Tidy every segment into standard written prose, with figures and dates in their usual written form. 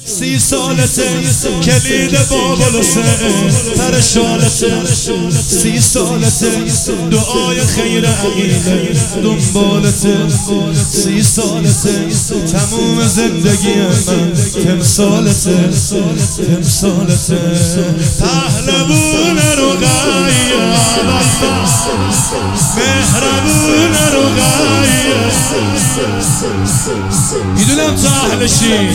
30 سالته کلید بابل حسین تر شالته 30 سالته دعای خیر عقیله دنبالته 30 سالته تموم زندگی من تمثالته پهلوون رقیه مهربون رقیه میدونم تو اهلشی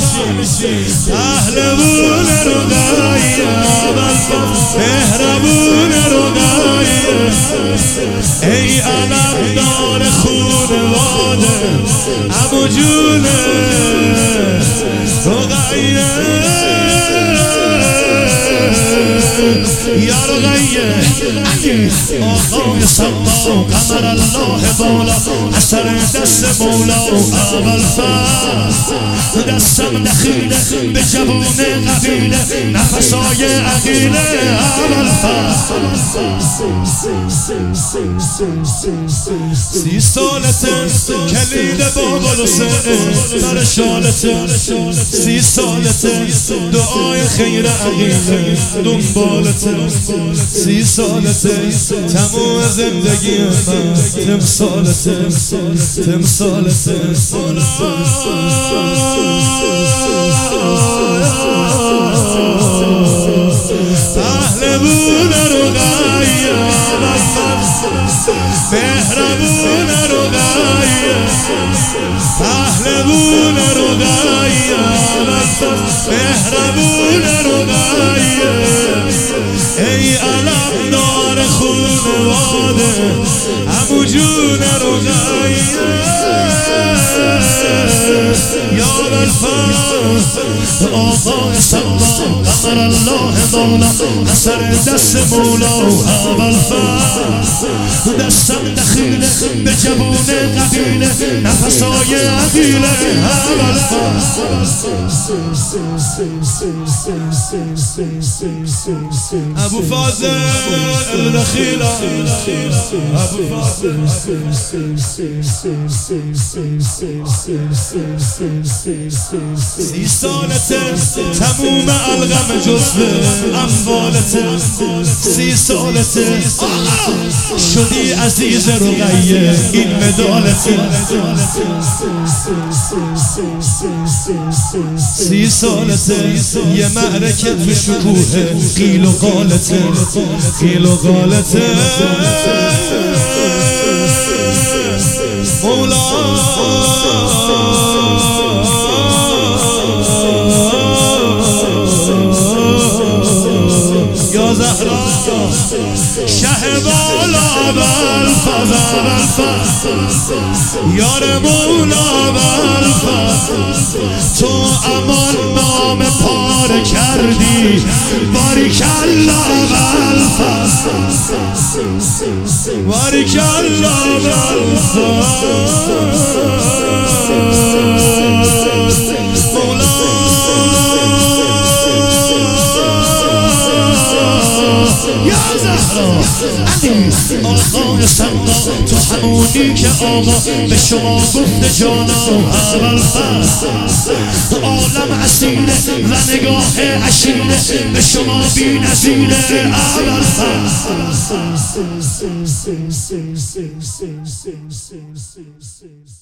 پهلوون رقیه مهربون رقیه ای علمدار خونواده عمو جونه رقیه یا رقیه آقای سما قمر الله بالا اثر دست مولا اول فرد دستم دخیله به جوون قبیله نفسای عقیله اول فرد 30 سالته کلید بابل حسین تر شالته 30 سالته دعای خیر عقیله دنبالته 30 سالته تموم زندگی من تمثالته پهلوون رقیه مهربون رقیه پهلوون رقیه مهربون رقیه ای علمدار خونواده عمو جون رقیه یا بالفرد آقای سما قمر الله بالا اثر دست مولا اول فرد دستم دخیله به جوون قبیله نفسای عقیله اول ابو فاضل الدخیله ابو فاضل 30 سالته تموم الغم جزو اموالته 30 سالته شدی عزیز رقیه این مدالته 30 سالته یه معرکه تو شکوه قیل و قالته مولا یا زهرا شه بالا بالفضل یار مولا بالفضل تو امان نام پاره کردی باریکالله بالفضل باریکالله بالفضل یا زهرا آقای سما تو همونی که آقا به شما گفته جانا اول فرد عالم اصیله و نگاه عشیره به شما بی نظیره اول فرد